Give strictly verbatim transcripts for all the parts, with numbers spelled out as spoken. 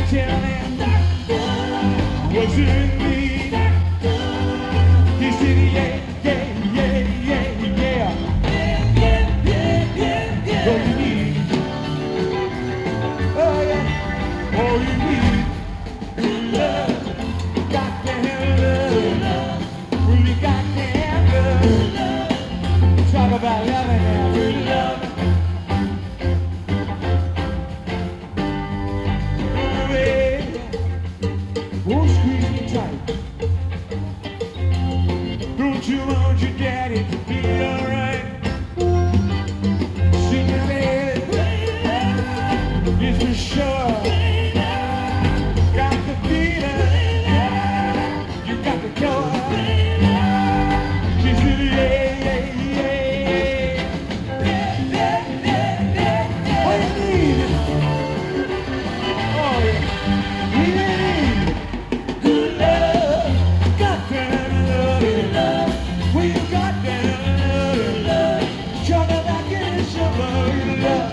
tell him what's in me. He said, yeah, yeah, yeah, yeah, yeah. Yeah, yeah, yeah, yeah. All you need. Oh, yeah. All you need is love. Got to have love. Really got to have love. Talk about loving now. Good love. Oh, squeeze me tight. Don't you want your daddy to be alright? Sing it in, it's for sure. Got the feeling, you got the color. She said, yeah, yeah, yeah, yeah, yeah, yeah. What do you need? Oh, yeah. We need good love. Got to have love. Good love. Well, you got to have love. Show me that give you some love.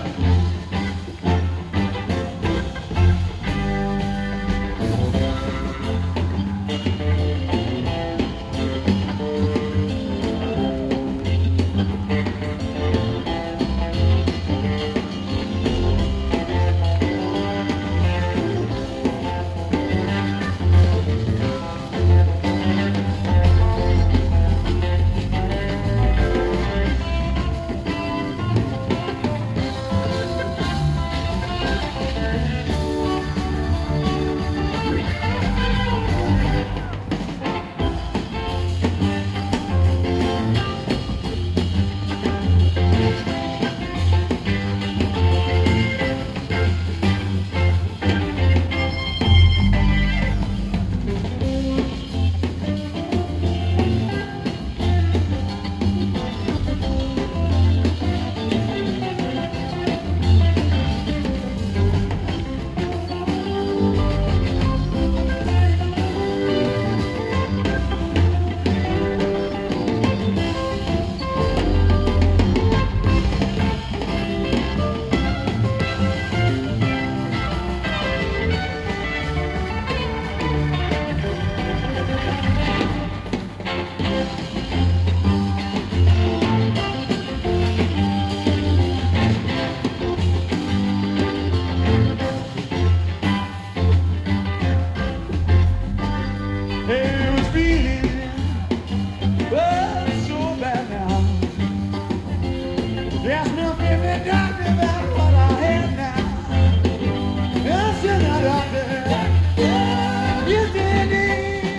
There's nothing that doctor about what I have now. There's no doctor. You did it.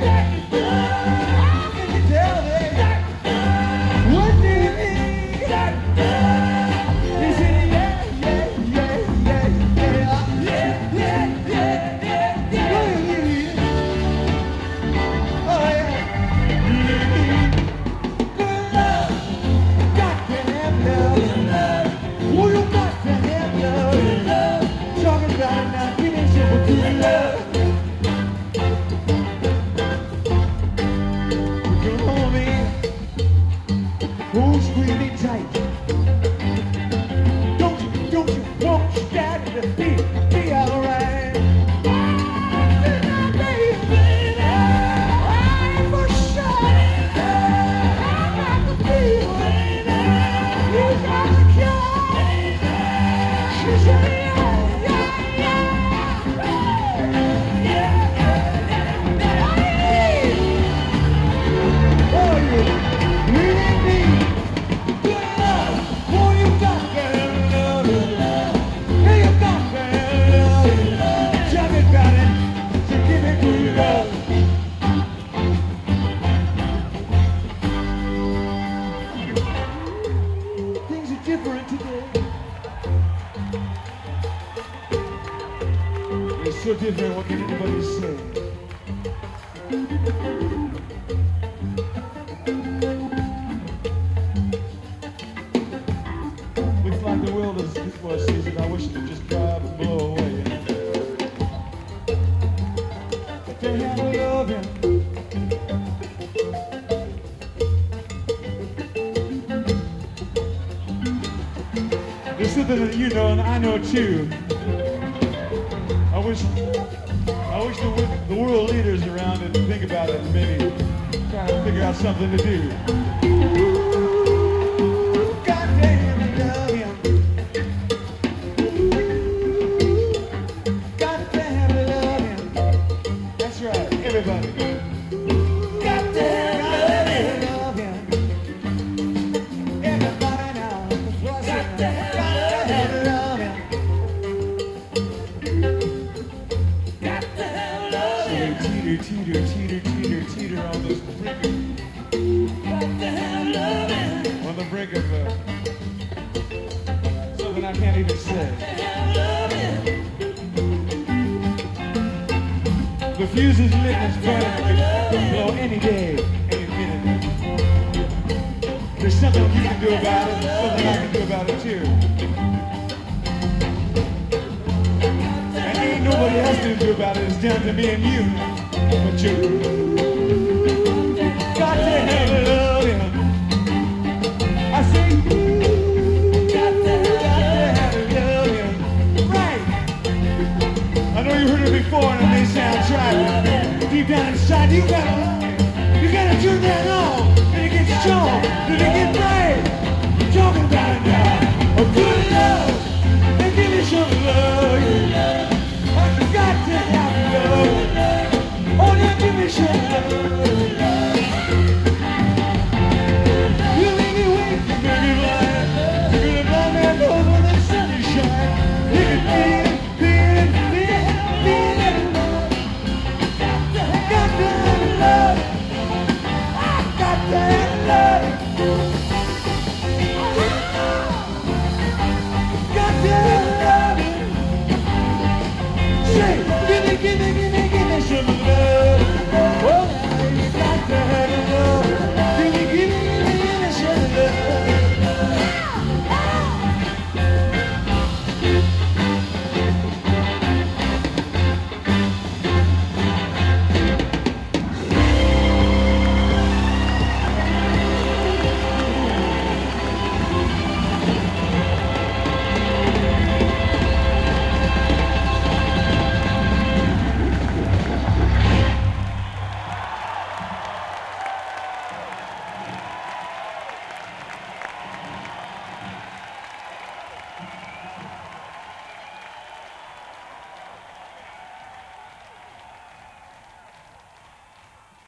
How can you tell me? What did it mean? He said, yeah, yeah, yeah, yeah, yeah, yeah, yeah, yeah, yeah, yeah. Oh, yeah. Good love. Got to have love. Oh, you got to have love. Talking about it now, give me some good love. Come on in. Oh, squeeze me tight. Don't you, don't you want your daddy to be, be alright? Baby, for sure. I got the feeling. You got the cure. She said, yeah, yeah, yeah. Yeah, yeah, yeah. Oh, yeah. Really need good love. Oh, you got to have love. Yeah, you got to have love. Tell me about it. So give me good love. Things are different today. It's so different, what can anybody say? Looks like the world is for a season. I wish it could just drive and blow away. To have loving. There's something that you know and I know too. I wish, I wish the, wo- the world leaders around would think about it and maybe try to figure out something to do. God damn, I love him. God damn, I love him. That's right, everybody. God damn, I love him. Everybody now, God damn, I love him. Teeter, teeter, teeter, teeter, teeter on this brink of, on the brink of uh, something I can't even say. The fuse is lit and it's burning. It could blow any day, any minute. There's something you can do about it, something I can do about it too. And ain't nobody else to do about it. It's down to me and you. But you got to have a love him. I say you got to have a love him. Right. I know you heard it before and it may sound tribal. Deep down inside you gotta love him. You gotta turn that on. Then it gets strong. Then it gets right. We're talking about it now. A good love. And give me some love. I got to have love. Oh, now give me some love. You make me wake, you make me blind. You're gonna blind man knows when the sun is shining. You can feel it, feel it, feel it, feel it. Got to have love. I got to have love. Got to have love. Say, give me, give me, give me, give me some love. Oh.